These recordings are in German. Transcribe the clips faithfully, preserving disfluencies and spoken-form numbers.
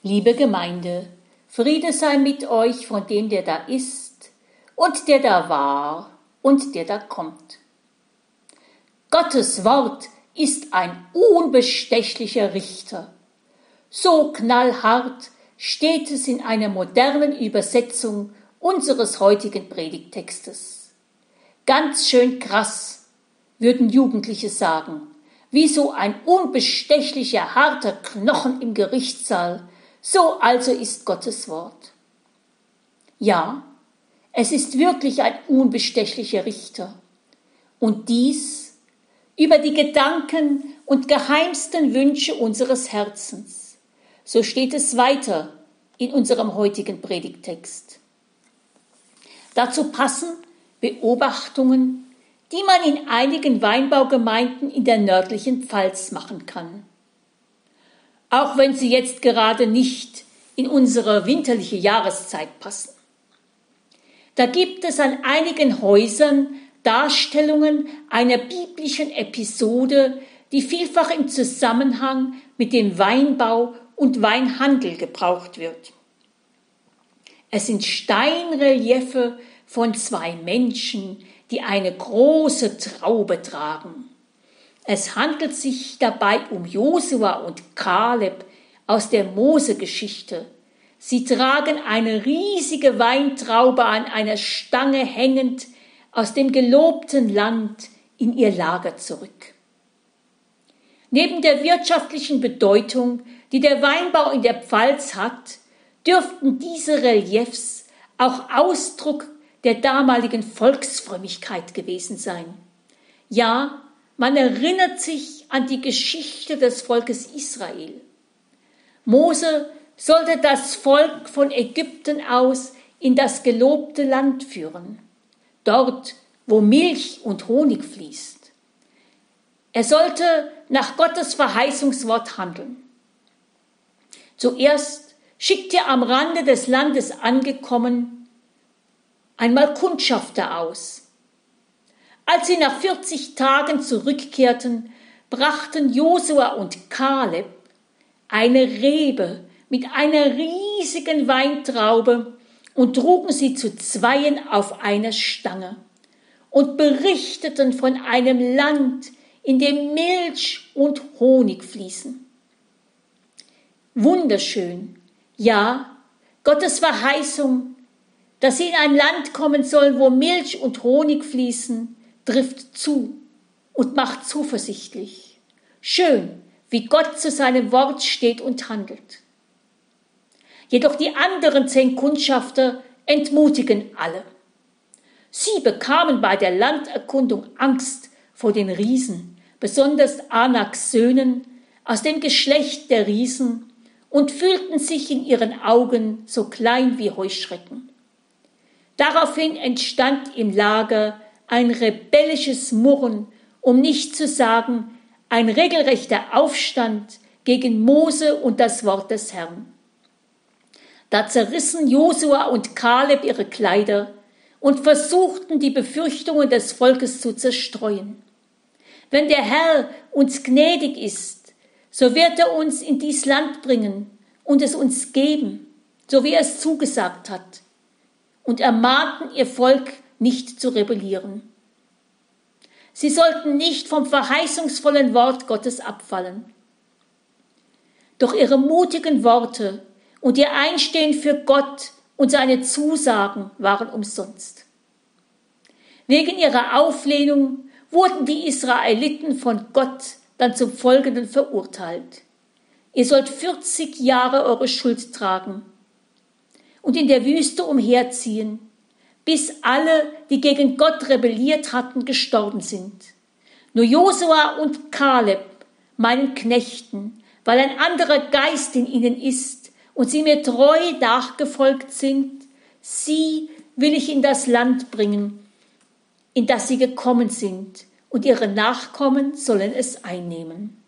Liebe Gemeinde, Friede sei mit euch von dem, der da ist und der da war und der da kommt. Gottes Wort ist ein unbestechlicher Richter. So knallhart steht es in einer modernen Übersetzung unseres heutigen Predigttextes. Ganz schön krass, würden Jugendliche sagen, wie so ein unbestechlicher, harter Knochen im Gerichtssaal. So also ist Gottes Wort. Ja, es ist wirklich ein unbestechlicher Richter. Und dies über die Gedanken und geheimsten Wünsche unseres Herzens. So steht es weiter in unserem heutigen Predigttext. Dazu passen Beobachtungen, die man in einigen Weinbaugemeinden in der nördlichen Pfalz machen kann. Auch wenn sie jetzt gerade nicht in unsere winterliche Jahreszeit passen. Da gibt es an einigen Häusern Darstellungen einer biblischen Episode, die vielfach im Zusammenhang mit dem Weinbau und Weinhandel gebraucht wird. Es sind Steinreliefe von zwei Menschen, die eine große Traube tragen. Es handelt sich dabei um Josua und Kaleb aus der Mose-Geschichte. Sie tragen eine riesige Weintraube an einer Stange hängend aus dem gelobten Land in ihr Lager zurück. Neben der wirtschaftlichen Bedeutung, die der Weinbau in der Pfalz hat, dürften diese Reliefs auch Ausdruck der damaligen Volksfrömmigkeit gewesen sein. Ja, man erinnert sich an die Geschichte des Volkes Israel. Mose sollte das Volk von Ägypten aus in das gelobte Land führen, dort, wo Milch und Honig fließt. Er sollte nach Gottes Verheißungswort handeln. Zuerst schickte er am Rande des Landes angekommen einmal Kundschafter aus. Als sie nach vierzig Tagen zurückkehrten, brachten Josua und Kaleb eine Rebe mit einer riesigen Weintraube und trugen sie zu zweien auf einer Stange und berichteten von einem Land, in dem Milch und Honig fließen. Wunderschön, ja, Gottes Verheißung, dass sie in ein Land kommen sollen, wo Milch und Honig fließen, trifft zu und macht zuversichtlich. Schön, wie Gott zu seinem Wort steht und handelt. Jedoch die anderen zehn Kundschafter entmutigen alle. Sie bekamen bei der Landerkundung Angst vor den Riesen, besonders Anaks Söhnen aus dem Geschlecht der Riesen, und fühlten sich in ihren Augen so klein wie Heuschrecken. Daraufhin entstand im Lager ein rebellisches Murren, um nicht zu sagen, ein regelrechter Aufstand gegen Mose und das Wort des Herrn. Da zerrissen Josua und Kaleb ihre Kleider und versuchten, die Befürchtungen des Volkes zu zerstreuen. Wenn der Herr uns gnädig ist, so wird er uns in dies Land bringen und es uns geben, so wie er es zugesagt hat, und ermahnten ihr Volk, nicht zu rebellieren. Sie sollten nicht vom verheißungsvollen Wort Gottes abfallen. Doch ihre mutigen Worte und ihr Einstehen für Gott und seine Zusagen waren umsonst. Wegen ihrer Auflehnung wurden die Israeliten von Gott dann zum Folgenden verurteilt. Ihr sollt vierzig Jahre eure Schuld tragen und in der Wüste umherziehen, bis alle, die gegen Gott rebelliert hatten, gestorben sind. Nur Josua und Kaleb, meinen Knechten, weil ein anderer Geist in ihnen ist und sie mir treu nachgefolgt sind, sie will ich in das Land bringen, in das sie gekommen sind, und ihre Nachkommen sollen es einnehmen.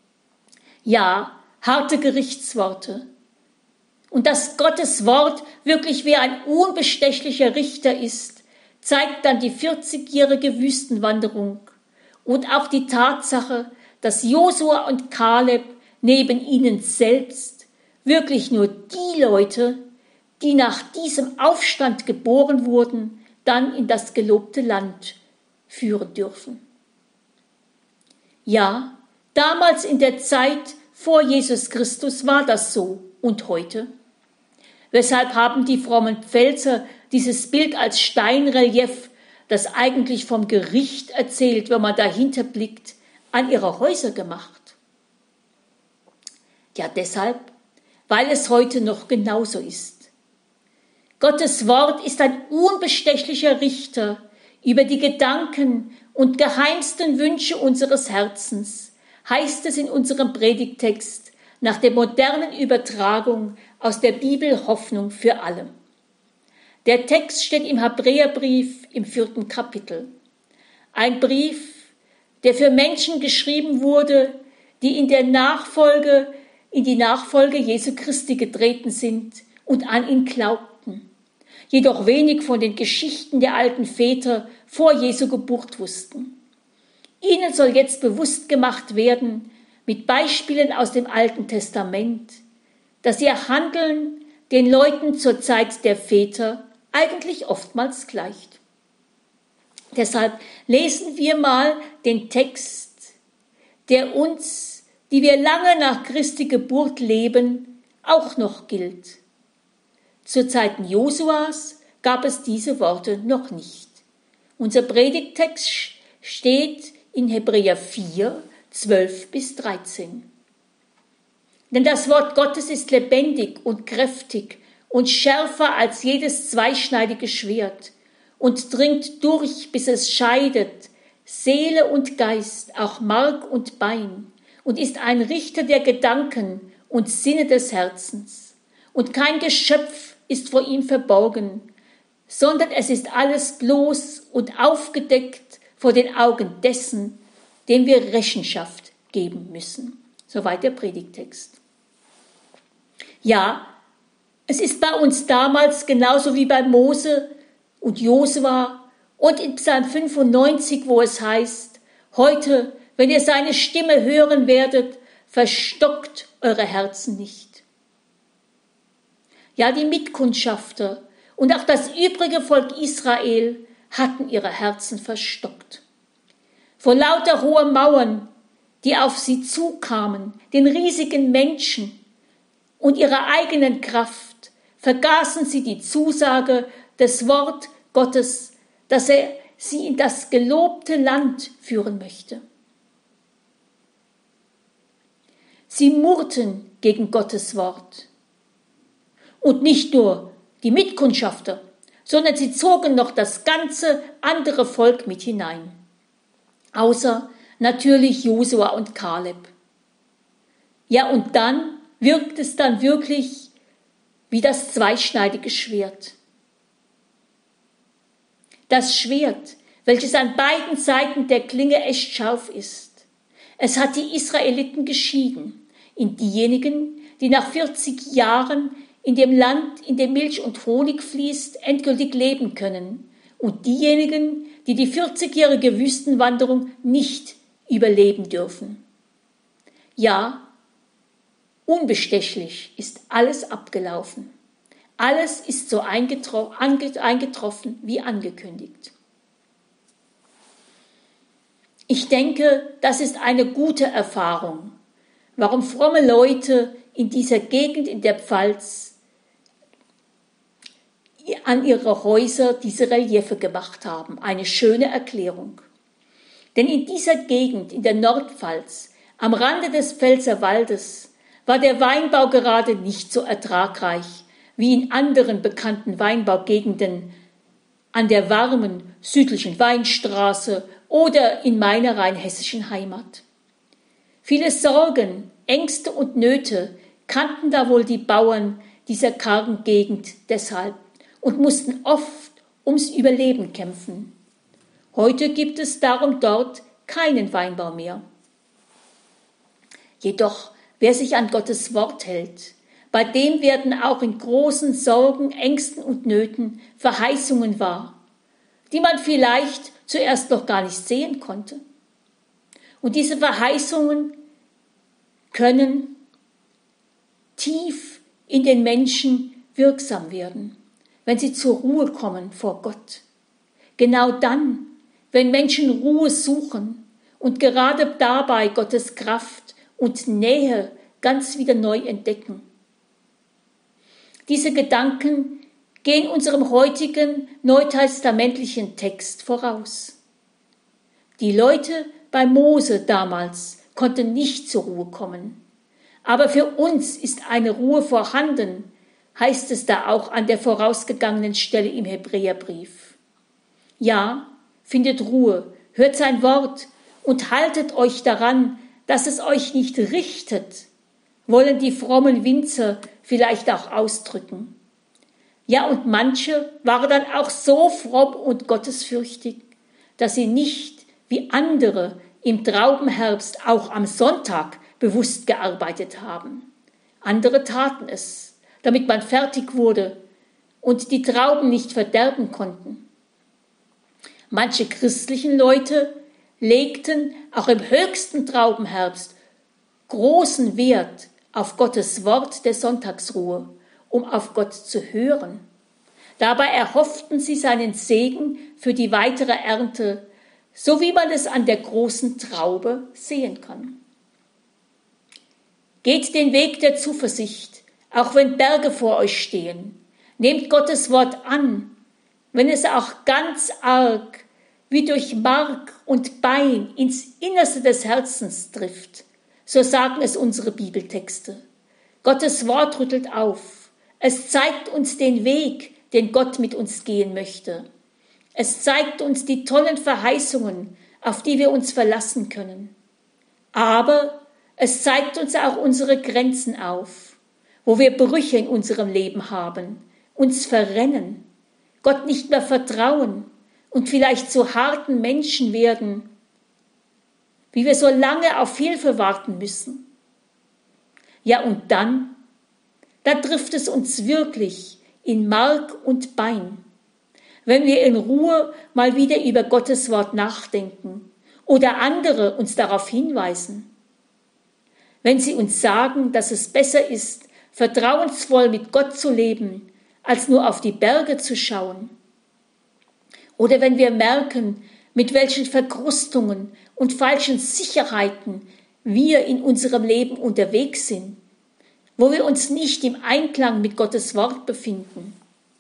Ja, harte Gerichtsworte. Und dass Gottes Wort wirklich wie ein unbestechlicher Richter ist, zeigt dann die vierzigjährige Wüstenwanderung und auch die Tatsache, dass Josua und Kaleb neben ihnen selbst wirklich nur die Leute, die nach diesem Aufstand geboren wurden, dann in das gelobte Land führen dürfen. Ja, damals in der Zeit vor Jesus Christus war das so und heute. Weshalb haben die frommen Pfälzer dieses Bild als Steinrelief, das eigentlich vom Gericht erzählt, wenn man dahinter blickt, an ihre Häuser gemacht? Ja, deshalb, weil es heute noch genauso ist. Gottes Wort ist ein unbestechlicher Richter über die Gedanken und geheimsten Wünsche unseres Herzens, heißt es in unserem Predigttext nach der modernen Übertragung aus der Bibel Hoffnung für alle. Der Text steht im Hebräerbrief im vierten Kapitel. Ein Brief, der für Menschen geschrieben wurde, die in der Nachfolge, in die Nachfolge Jesu Christi getreten sind und an ihn glaubten, jedoch wenig von den Geschichten der alten Väter vor Jesu Geburt wussten. Ihnen soll jetzt bewusst gemacht werden, mit Beispielen aus dem Alten Testament, dass ihr Handeln den Leuten zur Zeit der Väter eigentlich oftmals gleicht. Deshalb lesen wir mal den Text, der uns, die wir lange nach Christi Geburt leben, auch noch gilt. Zu Zeiten Josuas gab es diese Worte noch nicht. Unser Predigttext steht in Hebräer vier, zwölf bis dreizehn. Denn das Wort Gottes ist lebendig und kräftig und schärfer als jedes zweischneidige Schwert und dringt durch, bis es scheidet, Seele und Geist, auch Mark und Bein, und ist ein Richter der Gedanken und Sinne des Herzens. Und kein Geschöpf ist vor ihm verborgen, sondern es ist alles bloß und aufgedeckt vor den Augen dessen, dem wir Rechenschaft geben müssen. Soweit der Predigttext. Ja, es ist bei uns damals genauso wie bei Mose und Josua und in Psalm fünfundneunzig, wo es heißt, heute, wenn ihr seine Stimme hören werdet, verstockt eure Herzen nicht. Ja, die Mitkundschafter und auch das übrige Volk Israel hatten ihre Herzen verstockt. Vor lauter hoher Mauern, die auf sie zukamen, den riesigen Menschen und ihrer eigenen Kraft, vergaßen sie die Zusage des Wort Gottes, dass er sie in das gelobte Land führen möchte. Sie murrten gegen Gottes Wort. Und nicht nur die Mitkundschafter, sondern sie zogen noch das ganze andere Volk mit hinein. Außer natürlich Josua und Kaleb. Ja, und dann wirkt es dann wirklich wie das zweischneidige Schwert. Das Schwert, welches an beiden Seiten der Klinge echt scharf ist. Es hat die Israeliten geschieden, in diejenigen, die nach vierzig Jahren in dem Land, in dem Milch und Honig fließt, endgültig leben können, und diejenigen, die die vierzigjährige Wüstenwanderung nicht überleben dürfen. Ja, unbestechlich ist alles abgelaufen. Alles ist so eingetro- ange- eingetroffen wie angekündigt. Ich denke, das ist eine gute Erfahrung, warum fromme Leute in dieser Gegend in der Pfalz an ihre Häuser diese Reliefe gemacht haben. Eine schöne Erklärung. Denn in dieser Gegend, in der Nordpfalz, am Rande des Pfälzerwaldes, war der Weinbau gerade nicht so ertragreich wie in anderen bekannten Weinbaugegenden an der warmen südlichen Weinstraße oder in meiner rheinhessischen Heimat. Viele Sorgen, Ängste und Nöte kannten da wohl die Bauern dieser kargen Gegend deshalb und mussten oft ums Überleben kämpfen. Heute gibt es darum dort keinen Weinbau mehr. Jedoch, wer sich an Gottes Wort hält, bei dem werden auch in großen Sorgen, Ängsten und Nöten Verheißungen wahr, die man vielleicht zuerst noch gar nicht sehen konnte. Und diese Verheißungen können tief in den Menschen wirksam werden, wenn sie zur Ruhe kommen vor Gott. Genau dann, wenn Menschen Ruhe suchen und gerade dabei Gottes Kraft und Nähe ganz wieder neu entdecken. Diese Gedanken gehen unserem heutigen neutestamentlichen Text voraus. Die Leute bei Mose damals konnten nicht zur Ruhe kommen. Aber für uns ist eine Ruhe vorhanden, heißt es da auch an der vorausgegangenen Stelle im Hebräerbrief. Ja, findet Ruhe, hört sein Wort und haltet euch daran, dass es euch nicht richtet, wollen die frommen Winzer vielleicht auch ausdrücken. Ja, und manche waren dann auch so fromm und gottesfürchtig, dass sie nicht wie andere im Traubenherbst auch am Sonntag bewusst gearbeitet haben. Andere taten es, damit man fertig wurde und die Trauben nicht verderben konnten. Manche christlichen Leute legten auch im höchsten Traubenherbst großen Wert auf Gottes Wort der Sonntagsruhe, um auf Gott zu hören. Dabei erhofften sie seinen Segen für die weitere Ernte, so wie man es an der großen Traube sehen kann. Geht den Weg der Zuversicht, auch wenn Berge vor euch stehen. Nehmt Gottes Wort an, wenn es auch ganz arg wie durch Mark und Bein ins Innerste des Herzens trifft. So sagen es unsere Bibeltexte. Gottes Wort rüttelt auf. Es zeigt uns den Weg, den Gott mit uns gehen möchte. Es zeigt uns die tollen Verheißungen, auf die wir uns verlassen können. Aber es zeigt uns auch unsere Grenzen auf, wo wir Brüche in unserem Leben haben, uns verrennen, Gott nicht mehr vertrauen und vielleicht zu harten Menschen werden, wie wir so lange auf Hilfe warten müssen. Ja, und dann, dann trifft es uns wirklich in Mark und Bein, wenn wir in Ruhe mal wieder über Gottes Wort nachdenken oder andere uns darauf hinweisen. Wenn sie uns sagen, dass es besser ist, vertrauensvoll mit Gott zu leben, als nur auf die Berge zu schauen. Oder wenn wir merken, mit welchen Verkrustungen und falschen Sicherheiten wir in unserem Leben unterwegs sind, wo wir uns nicht im Einklang mit Gottes Wort befinden.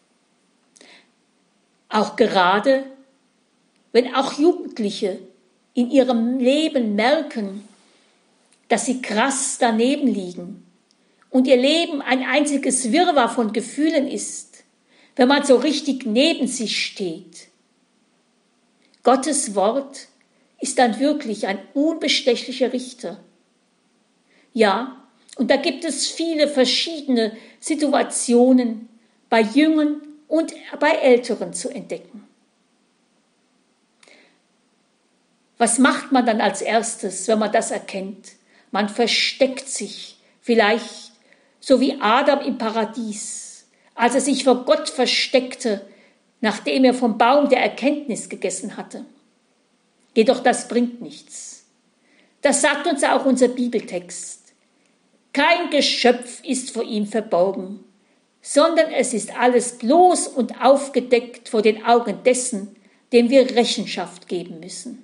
Auch gerade, wenn auch Jugendliche in ihrem Leben merken, dass sie krass daneben liegen und ihr Leben ein einziges Wirrwarr von Gefühlen ist, wenn man so richtig neben sich steht. Gottes Wort ist dann wirklich ein unbestechlicher Richter. Ja, und da gibt es viele verschiedene Situationen bei Jüngern und bei Älteren zu entdecken. Was macht man dann als erstes, wenn man das erkennt? Man versteckt sich, vielleicht so wie Adam im Paradies, als er sich vor Gott versteckte, nachdem er vom Baum der Erkenntnis gegessen hatte. Jedoch das bringt nichts. Das sagt uns auch unser Bibeltext. Kein Geschöpf ist vor ihm verborgen, sondern es ist alles bloß und aufgedeckt vor den Augen dessen, dem wir Rechenschaft geben müssen.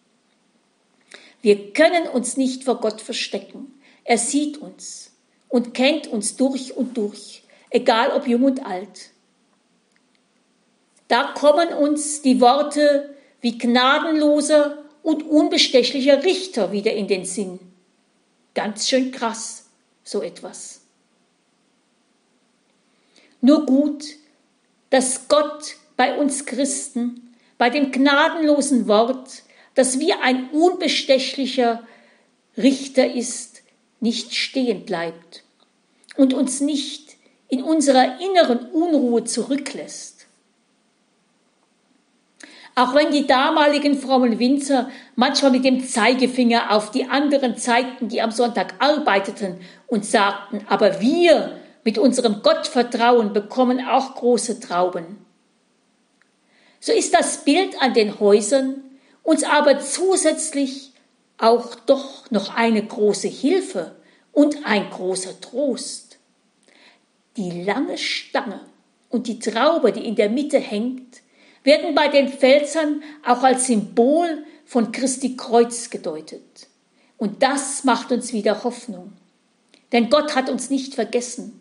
Wir können uns nicht vor Gott verstecken. Er sieht uns und kennt uns durch und durch, egal ob jung und alt. Da kommen uns die Worte wie gnadenloser und unbestechlicher Richter wieder in den Sinn. Ganz schön krass, so etwas. Nur gut, dass Gott bei uns Christen, bei dem gnadenlosen Wort, das wie ein unbestechlicher Richter ist, nicht stehen bleibt und uns nicht in unserer inneren Unruhe zurücklässt. Auch wenn die damaligen frommen Winzer manchmal mit dem Zeigefinger auf die anderen zeigten, die am Sonntag arbeiteten und sagten, aber wir mit unserem Gottvertrauen bekommen auch große Trauben. So ist das Bild an den Häusern uns aber zusätzlich auch doch noch eine große Hilfe und ein großer Trost. Die lange Stange und die Traube, die in der Mitte hängt, werden bei den Pfälzern auch als Symbol von Christi Kreuz gedeutet. Und das macht uns wieder Hoffnung. Denn Gott hat uns nicht vergessen.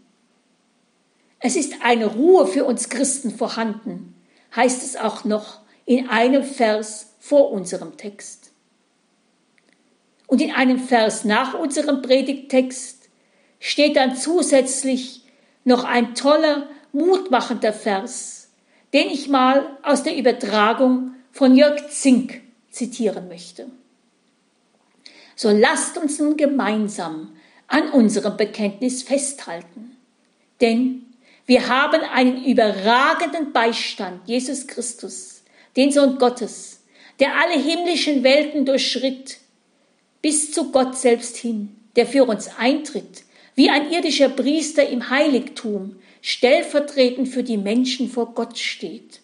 Es ist eine Ruhe für uns Christen vorhanden, heißt es auch noch in einem Vers vor unserem Text. Und in einem Vers nach unserem Predigttext steht dann zusätzlich noch ein toller, mutmachender Vers, den ich mal aus der Übertragung von Jörg Zink zitieren möchte. So lasst uns nun gemeinsam an unserem Bekenntnis festhalten, denn wir haben einen überragenden Beistand, Jesus Christus, den Sohn Gottes, der alle himmlischen Welten durchschritt, bis zu Gott selbst hin, der für uns eintritt, wie ein irdischer Priester im Heiligtum, stellvertretend für die Menschen vor Gott steht.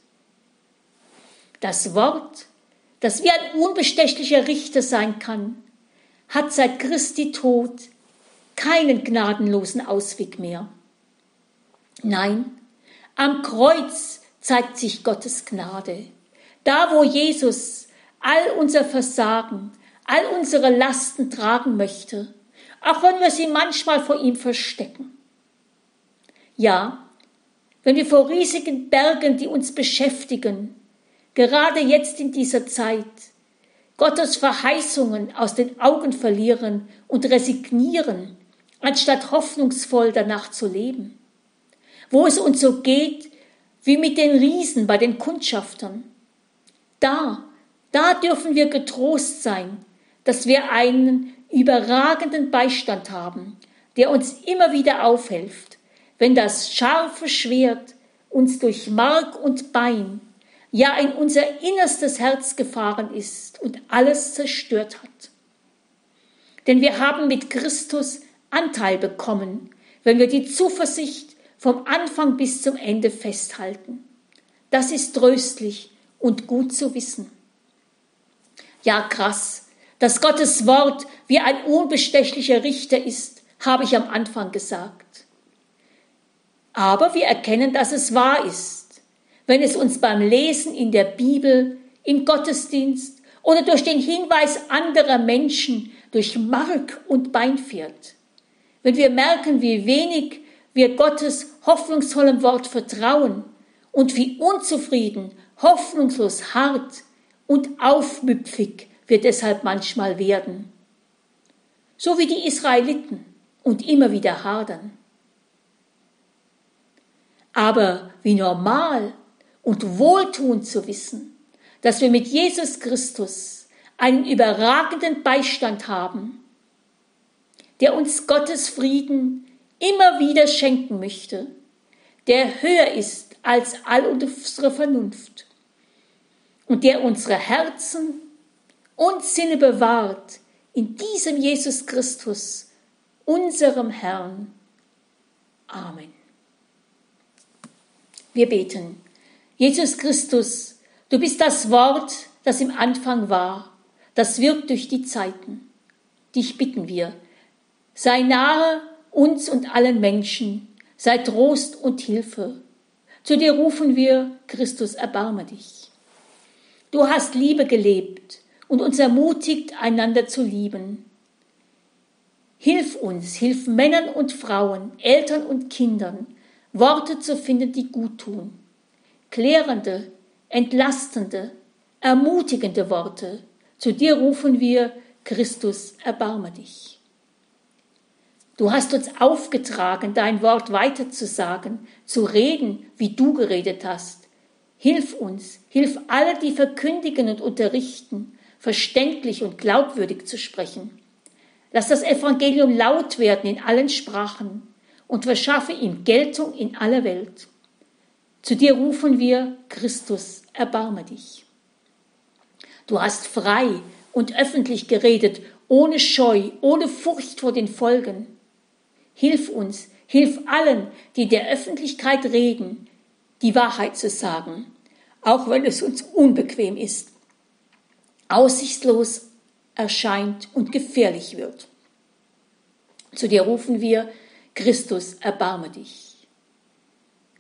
Das Wort, das wie ein unbestechlicher Richter sein kann, hat seit Christi Tod keinen gnadenlosen Ausweg mehr. Nein, am Kreuz zeigt sich Gottes Gnade. Da, wo Jesus all unser Versagen, all unsere Lasten tragen möchte, auch wenn wir sie manchmal vor ihm verstecken. Ja, wenn wir vor riesigen Bergen, die uns beschäftigen, gerade jetzt in dieser Zeit, Gottes Verheißungen aus den Augen verlieren und resignieren, anstatt hoffnungsvoll danach zu leben. Wo es uns so geht, wie mit den Riesen bei den Kundschaftern. Da, da dürfen wir getrost sein, dass wir einen überragenden Beistand haben, der uns immer wieder aufhilft, wenn das scharfe Schwert uns durch Mark und Bein, ja in unser innerstes Herz gefahren ist und alles zerstört hat. Denn wir haben mit Christus Anteil bekommen, wenn wir die Zuversicht vom Anfang bis zum Ende festhalten. Das ist tröstlich und gut zu wissen. Ja, krass, dass Gottes Wort wie ein unbestechlicher Richter ist, habe ich am Anfang gesagt. Aber wir erkennen, dass es wahr ist, wenn es uns beim Lesen in der Bibel, im Gottesdienst oder durch den Hinweis anderer Menschen durch Mark und Bein fährt. Wenn wir merken, wie wenig wir Gottes hoffnungsvollem Wort vertrauen und wie unzufrieden, hoffnungslos, hart und aufmüpfig wir deshalb manchmal werden. So wie die Israeliten und immer wieder hadern. Aber wie normal und wohltuend zu wissen, dass wir mit Jesus Christus einen überragenden Beistand haben, der uns Gottes Frieden immer wieder schenken möchte, der höher ist als all unsere Vernunft und der unsere Herzen und Sinne bewahrt in diesem Jesus Christus, unserem Herrn. Amen. Wir beten. Jesus Christus, du bist das Wort, das im Anfang war, das wirkt durch die Zeiten. Dich bitten wir, sei nahe uns und allen Menschen, sei Trost und Hilfe. Zu dir rufen wir, Christus, erbarme dich. Du hast Liebe gelebt und uns ermutigt, einander zu lieben. Hilf uns, hilf Männern und Frauen, Eltern und Kindern, Worte zu finden, die gut tun. Klärende, entlastende, ermutigende Worte. Zu dir rufen wir, Christus, erbarme dich. Du hast uns aufgetragen, dein Wort weiterzusagen, zu reden, wie du geredet hast. Hilf uns, hilf alle, die verkündigen und unterrichten, verständlich und glaubwürdig zu sprechen. Lass das Evangelium laut werden in allen Sprachen und verschaffe ihm Geltung in aller Welt. Zu dir rufen wir, Christus, erbarme dich. Du hast frei und öffentlich geredet, ohne Scheu, ohne Furcht vor den Folgen. Hilf uns, hilf allen, die der Öffentlichkeit reden, die Wahrheit zu sagen, auch wenn es uns unbequem ist, aussichtslos erscheint und gefährlich wird. Zu dir rufen wir, Christus, erbarme dich.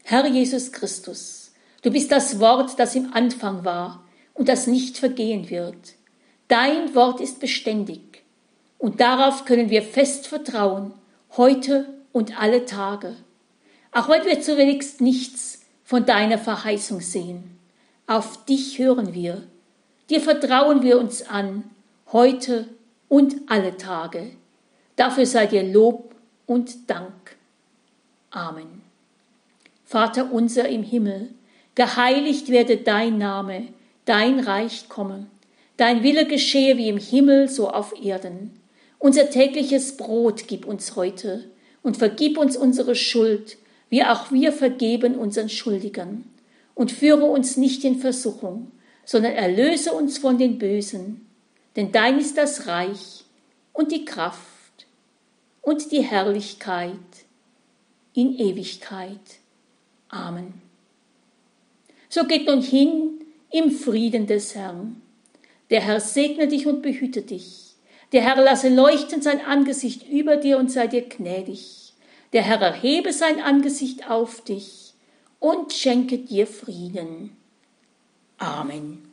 Herr Jesus Christus, du bist das Wort, das im Anfang war und das nicht vergehen wird. Dein Wort ist beständig und darauf können wir fest vertrauen, heute und alle Tage. Auch wenn wir zunächst nichts von deiner Verheißung sehen, auf dich hören wir, dir vertrauen wir uns an, heute und alle Tage. Dafür sei dir Lob und Dank. Amen. Vater unser im Himmel, geheiligt werde dein Name, dein Reich komme, dein Wille geschehe wie im Himmel, so auf Erden. Unser tägliches Brot gib uns heute und vergib uns unsere Schuld, wie auch wir vergeben unseren Schuldigern. Und führe uns nicht in Versuchung, sondern erlöse uns von den Bösen. Denn dein ist das Reich und die Kraft und die Herrlichkeit in Ewigkeit. Amen. So geht nun hin im Frieden des Herrn. Der Herr segne dich und behüte dich. Der Herr lasse leuchten sein Angesicht über dir und sei dir gnädig. Der Herr erhebe sein Angesicht auf dich und schenke dir Frieden. Amen.